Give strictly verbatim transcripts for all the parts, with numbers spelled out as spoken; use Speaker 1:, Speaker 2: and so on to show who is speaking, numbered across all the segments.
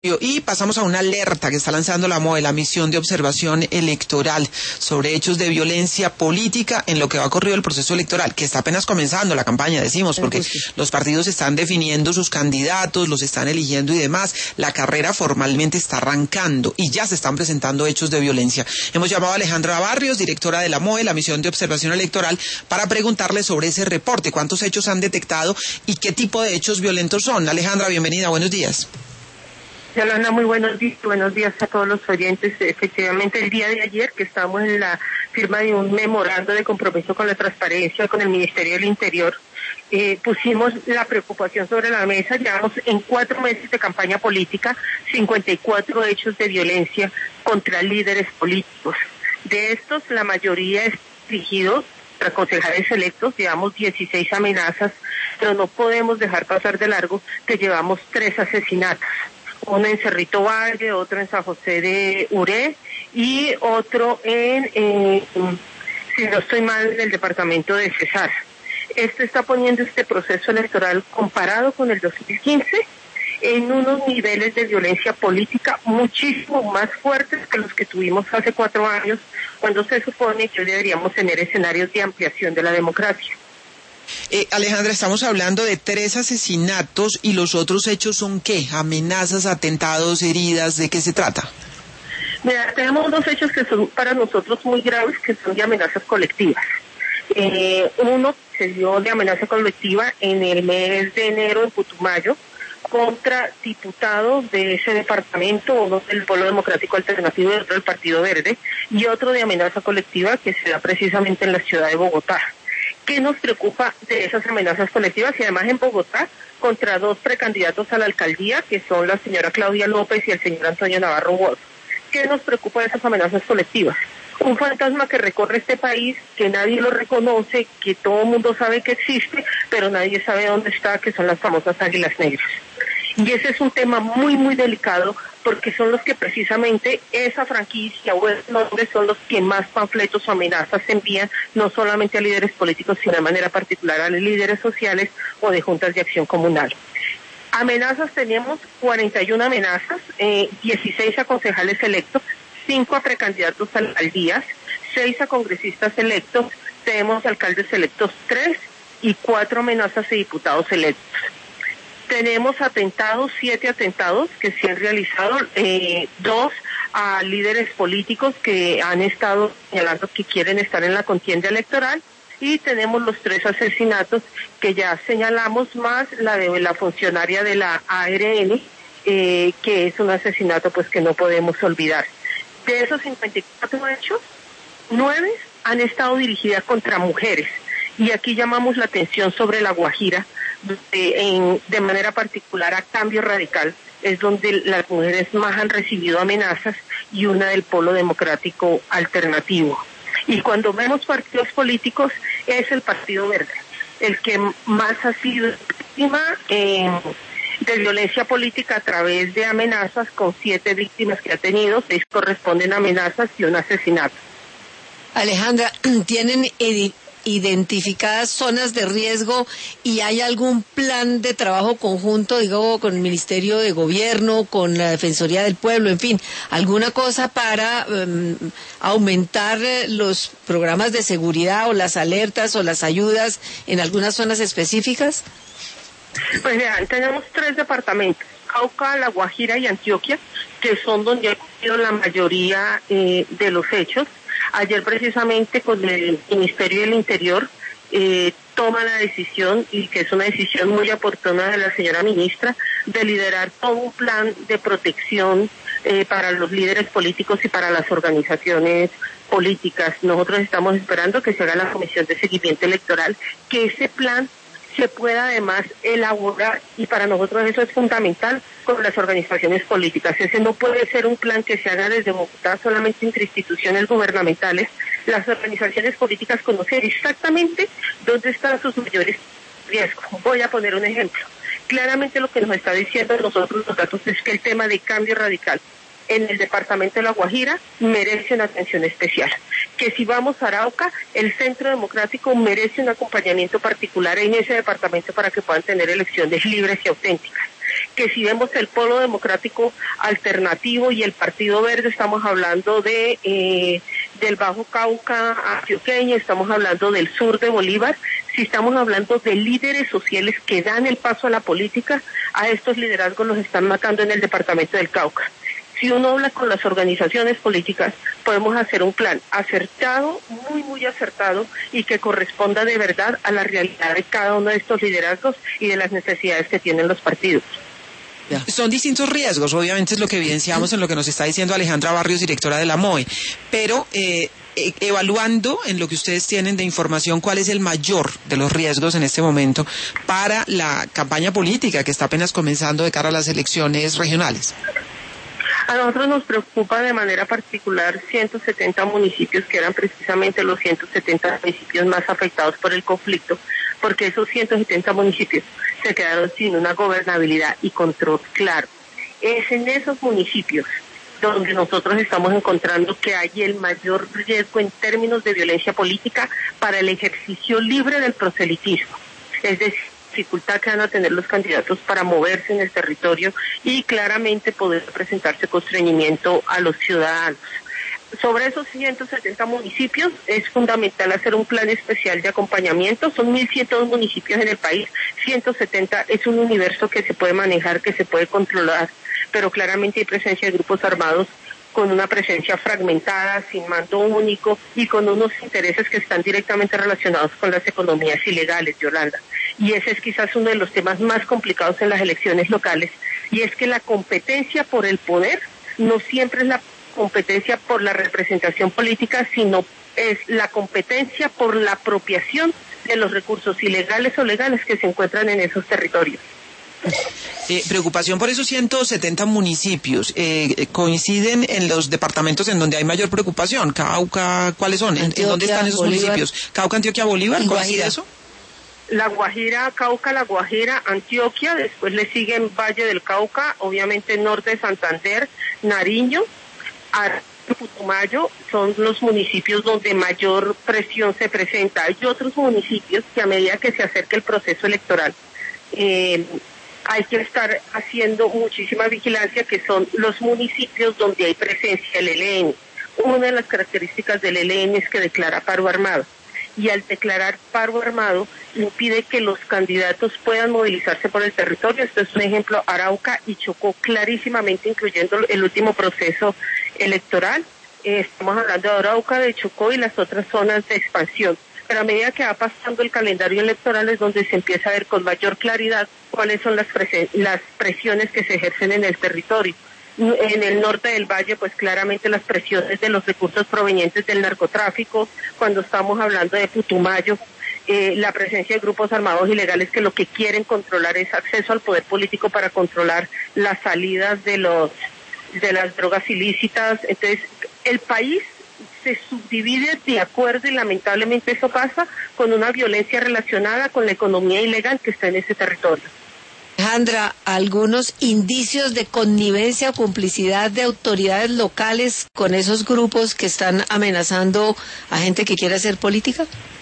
Speaker 1: Y pasamos a una alerta que está lanzando la M O E, la Misión de Observación Electoral, sobre hechos de violencia política en lo que va ocurrido el proceso electoral, que está apenas comenzando la campaña, decimos, porque los partidos están definiendo sus candidatos, los están eligiendo y demás. La carrera formalmente está arrancando y ya se están presentando hechos de violencia. Hemos llamado a Alejandra Barrios, directora de la M O E, la Misión de Observación Electoral, para preguntarle sobre ese reporte, cuántos hechos han detectado y qué tipo de hechos violentos son. Alejandra, bienvenida, buenos días.
Speaker 2: Yolanda, muy buenos días, buenos días a todos los oyentes. Efectivamente, el día de ayer, que estábamos en la firma de un memorando de compromiso con la transparencia con el Ministerio del Interior, eh, pusimos la preocupación sobre la mesa. Llevamos en cuatro meses de campaña política cincuenta y cuatro hechos de violencia contra líderes políticos. De estos, la mayoría es dirigido a concejales electos. Llevamos dieciséis amenazas, pero no podemos dejar pasar de largo que llevamos tres asesinatos. Uno en Cerrito Valle, otro en San José de Uré y otro en, eh, si no estoy mal, en el departamento de Cesar. Esto está poniendo este proceso electoral comparado con el dos mil quince en unos niveles de violencia política muchísimo más fuertes que los que tuvimos hace cuatro años, cuando se supone que hoy deberíamos tener escenarios de ampliación de la democracia.
Speaker 1: Eh, Alejandra, estamos hablando de tres asesinatos y los otros hechos son ¿qué? ¿Amenazas, atentados, heridas? ¿De qué se trata?
Speaker 2: Mira, tenemos dos hechos que son para nosotros muy graves, que son de amenazas colectivas. Eh, uno se dio de amenaza colectiva en el mes de enero en Putumayo contra diputados de ese departamento, uno del Polo Democrático Alternativo y otro del Partido Verde, y otro de amenaza colectiva que se da precisamente en la ciudad de Bogotá. ¿Qué nos preocupa de esas amenazas colectivas? Y además en Bogotá, contra dos precandidatos a la alcaldía, que son la señora Claudia López y el señor Antonio Navarro Wolf. ¿Qué nos preocupa de esas amenazas colectivas? Un fantasma que recorre este país, que nadie lo reconoce, que todo el mundo sabe que existe, pero nadie sabe dónde está, que son las famosas águilas negras. Y ese es un tema muy, muy delicado, porque son los que precisamente esa franquicia o esos nombres son los que más panfletos o amenazas envían, no solamente a líderes políticos, sino de manera particular a líderes sociales o de juntas de acción comunal. Amenazas tenemos cuarenta y una amenazas, eh, dieciséis a concejales electos, cinco a precandidatos a alcaldías, seis a congresistas electos, tenemos alcaldes electos tres y cuatro amenazas a diputados electos. Tenemos atentados, siete atentados que se han realizado, eh, dos a líderes políticos que han estado señalando que quieren estar en la contienda electoral, y tenemos los tres asesinatos que ya señalamos, más la de la funcionaria de la A R N, eh, que es un asesinato pues que no podemos olvidar. De esos cincuenta y cuatro hechos, nueve han estado dirigidas contra mujeres, y aquí llamamos la atención sobre La Guajira, De, en, de manera particular a Cambio Radical, es donde las mujeres más han recibido amenazas, y una del Polo Democrático Alternativo. Y cuando vemos partidos políticos, es el Partido Verde el que más ha sido víctima eh, de violencia política a través de amenazas, con siete víctimas que ha tenido, seis corresponden a amenazas y un asesinato.
Speaker 3: Alejandra, ¿tienen edi- identificadas zonas de riesgo y hay algún plan de trabajo conjunto, digo, con el Ministerio de Gobierno, con la Defensoría del Pueblo, en fin, alguna cosa para um, aumentar los programas de seguridad o las alertas o las ayudas en algunas zonas específicas?
Speaker 2: Pues vean, tenemos tres departamentos: Cauca, La Guajira y Antioquia, que son donde ha ocurrido la mayoría eh, de los hechos. Ayer precisamente con el Ministerio del Interior eh, toma la decisión, y que es una decisión muy oportuna de la señora ministra, de liderar todo un plan de protección eh, para los líderes políticos y para las organizaciones políticas. Nosotros estamos esperando que se haga la comisión de seguimiento electoral, que ese plan se pueda además elaborar, y para nosotros eso es fundamental, con las organizaciones políticas. Ese no puede ser un plan que se haga desde Bogotá solamente entre instituciones gubernamentales. Las organizaciones políticas conocen exactamente dónde están sus mayores riesgos. Voy a poner un ejemplo. Claramente lo que nos está diciendo nosotros los datos es que el tema de Cambio Radical en el departamento de La Guajira merece una atención especial. Que si vamos a Arauca, el Centro Democrático merece un acompañamiento particular en ese departamento para que puedan tener elecciones libres y auténticas. que si vemos el Polo Democrático Alternativo y el Partido Verde, estamos hablando de eh, del Bajo Cauca antioqueño, estamos hablando del sur de Bolívar, si estamos hablando de líderes sociales que dan el paso a la política, a estos liderazgos los están matando en el departamento del Cauca. Si uno habla con las organizaciones políticas, podemos hacer un plan acertado, muy, muy acertado, y que corresponda de verdad a la realidad de cada uno de estos liderazgos y de las necesidades que tienen los partidos.
Speaker 1: Ya. Son distintos riesgos, obviamente es lo que evidenciamos en lo que nos está diciendo Alejandra Barrios, directora de la M O E, pero eh, eh, evaluando en lo que ustedes tienen de información, ¿cuál es el mayor de los riesgos en este momento para la campaña política que está apenas comenzando de cara a las elecciones regionales?
Speaker 2: A nosotros nos preocupa de manera particular ciento setenta municipios que eran precisamente los ciento setenta municipios más afectados por el conflicto, porque esos ciento setenta municipios se quedaron sin una gobernabilidad y control claro. Es en esos municipios donde nosotros estamos encontrando que hay el mayor riesgo en términos de violencia política para el ejercicio libre del proselitismo, es decir, dificultad que van a tener los candidatos para moverse en el territorio y claramente poder presentarse con estreñimiento a los ciudadanos. Sobre esos ciento setenta municipios es fundamental hacer un plan especial de acompañamiento. Son mil ciento dos municipios en el país, ciento setenta es un universo que se puede manejar, que se puede controlar, pero claramente hay presencia de grupos armados con una presencia fragmentada, sin mando único y con unos intereses que están directamente relacionados con las economías ilegales, Yolanda. Y ese es quizás uno de los temas más complicados en las elecciones locales, y es que la competencia por el poder no siempre es la competencia por la representación política, sino es la competencia por la apropiación de los recursos ilegales o legales que se encuentran en esos territorios.
Speaker 1: Eh, preocupación por esos ciento setenta municipios. Eh, ¿Coinciden en los departamentos en donde hay mayor preocupación? Cauca, ¿cuáles son? ¿En, ¿en dónde están esos Bolívar, municipios? ¿Cauca, Antioquia, Bolívar? ¿Coincide eso?
Speaker 2: La Guajira, Cauca, La Guajira, Antioquia, después le siguen Valle del Cauca, obviamente norte de Santander, Nariño, Putumayo, son los municipios donde mayor presión se presenta. Hay otros municipios que a medida que se acerca el proceso electoral, eh, hay que estar haciendo muchísima vigilancia, que son los municipios donde hay presencia del E L N. Una de las características del E L N es que declara paro armado, y al declarar paro armado impide que los candidatos puedan movilizarse por el territorio. Esto es un ejemplo, Arauca y Chocó clarísimamente, incluyendo el último proceso electoral. Eh, estamos hablando de Arauca, de Chocó y las otras zonas de expansión. Pero a medida que va pasando el calendario electoral es donde se empieza a ver con mayor claridad cuáles son las, presen- las presiones que se ejercen en el territorio. En el norte del valle, pues claramente las presiones de los recursos provenientes del narcotráfico. Cuando estamos hablando de Putumayo, eh, la presencia de grupos armados ilegales que lo que quieren controlar es acceso al poder político para controlar las salidas de los de las drogas ilícitas. Entonces, el país se subdivide de acuerdo, y lamentablemente eso pasa, con una violencia relacionada con la economía ilegal que está en ese territorio.
Speaker 3: Alejandra, ¿algunos indicios de connivencia o complicidad de autoridades locales con esos grupos que están amenazando a gente que quiere hacer política?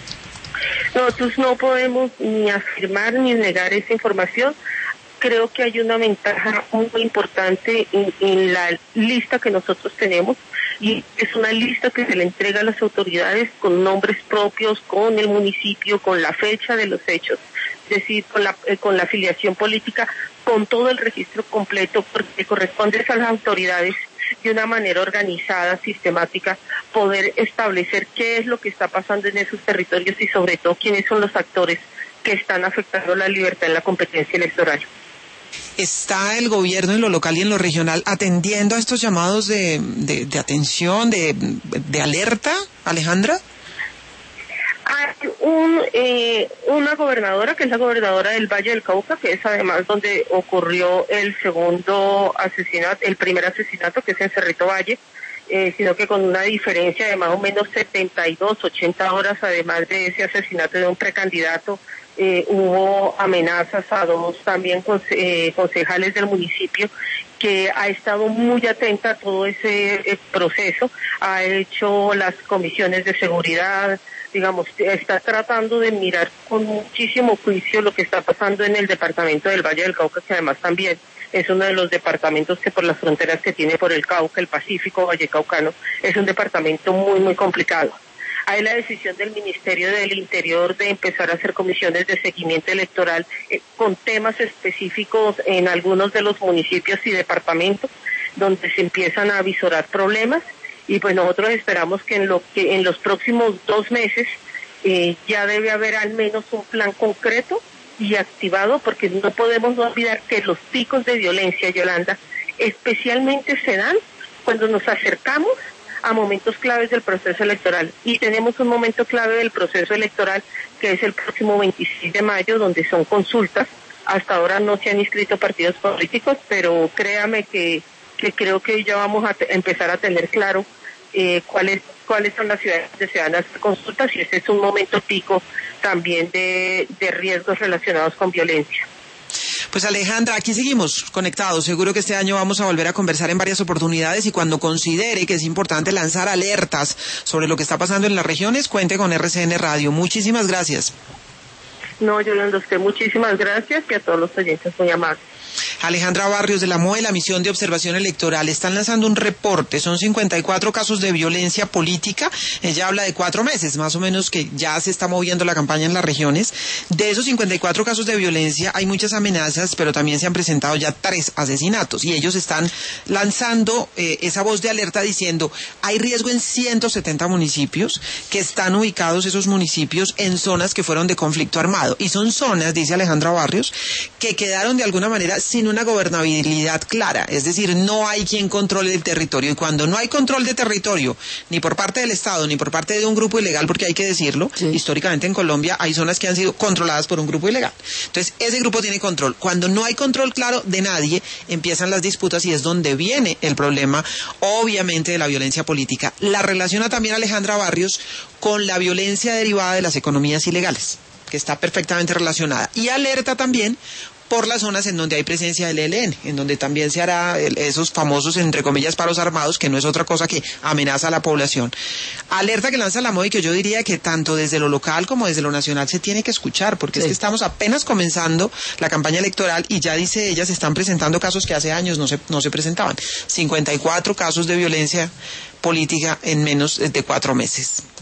Speaker 2: Nosotros no podemos ni afirmar ni negar esa información. Creo que hay una ventaja muy importante en, en la lista que nosotros tenemos, y es una lista que se le entrega a las autoridades con nombres propios, con el municipio, con la fecha de los hechos, es decir, con la, eh, con la afiliación política, con todo el registro completo, porque corresponde a las autoridades de una manera organizada, sistemática, poder establecer qué es lo que está pasando en esos territorios y sobre todo quiénes son los actores que están afectando la libertad en la competencia electoral.
Speaker 1: ¿Está el gobierno en lo local y en lo regional atendiendo a estos llamados de, de, de atención, de, de alerta, Alejandra?
Speaker 2: Hay un, eh, una gobernadora, que es la gobernadora del Valle del Cauca, que es además donde ocurrió el segundo asesinato, el primer asesinato, que es en Cerrito Valle, eh, sino que con una diferencia de más o menos setenta y dos, ochenta horas, además de ese asesinato de un precandidato. Eh, hubo amenazas a dos también conce- eh, concejales del municipio, que ha estado muy atenta a todo ese eh, proceso, ha hecho las comisiones de seguridad, digamos, está tratando de mirar con muchísimo juicio lo que está pasando en el departamento del Valle del Cauca, que además también es uno de los departamentos que por las fronteras que tiene por el Cauca, el Pacífico, Vallecaucano, es un departamento muy, muy complicado. Hay la decisión del Ministerio del Interior de empezar a hacer comisiones de seguimiento electoral eh, con temas específicos en algunos de los municipios y departamentos donde se empiezan a avisorar problemas, y pues nosotros esperamos que en lo que en los próximos dos meses eh, ya debe haber al menos un plan concreto y activado, porque no podemos olvidar que los picos de violencia, Yolanda, especialmente se dan cuando nos acercamos a momentos claves del proceso electoral, y tenemos un momento clave del proceso electoral que es el próximo veintiséis de mayo, donde son consultas. Hasta ahora no se han inscrito partidos políticos, pero créame que, que creo que ya vamos a te- empezar a tener claro eh, cuáles cuáles son las ciudades donde se van a hacer consultas, y ese es un momento pico también de, de riesgos relacionados con violencia.
Speaker 1: Pues Alejandra, aquí seguimos conectados. Seguro que este año vamos a volver a conversar en varias oportunidades, y cuando considere que es importante lanzar alertas sobre lo que está pasando en las regiones, cuente con R C N Radio. Muchísimas gracias.
Speaker 2: No, Yolanda, usted muchísimas gracias, y a todos los oyentes muy amables.
Speaker 1: Alejandra Barrios de la M O E, la Misión de Observación Electoral, están lanzando un reporte. Son cincuenta y cuatro casos de violencia política. Ella habla de cuatro meses, más o menos, que ya se está moviendo la campaña en las regiones. De esos cincuenta y cuatro casos de violencia hay muchas amenazas, pero también se han presentado ya tres asesinatos. Y ellos están lanzando eh, esa voz de alerta diciendo, hay riesgo en ciento setenta municipios, que están ubicados esos municipios en zonas que fueron de conflicto armado. Y son zonas, dice Alejandra Barrios, que quedaron de alguna manera sin una gobernabilidad clara, es decir, no hay quien controle el territorio, y cuando no hay control de territorio, ni por parte del Estado, ni por parte de un grupo ilegal, porque hay que decirlo, sí, históricamente en Colombia hay zonas que han sido controladas por un grupo ilegal, entonces ese grupo tiene control. Cuando no hay control claro de nadie, empiezan las disputas, y es donde viene el problema, obviamente, de la violencia política. La relaciona también Alejandra Barrios con la violencia derivada de las economías ilegales, que está perfectamente relacionada, y alerta también por las zonas en donde hay presencia del E L N, en donde también se hará el, esos famosos, entre comillas, paros armados, que no es otra cosa que amenaza a la población. Alerta que lanza la M O E, y que yo diría que tanto desde lo local como desde lo nacional se tiene que escuchar, porque sí, es que estamos apenas comenzando la campaña electoral, y ya dice ella, se están presentando casos que hace años no se, no se presentaban. cincuenta y cuatro casos de violencia política en menos de cuatro meses.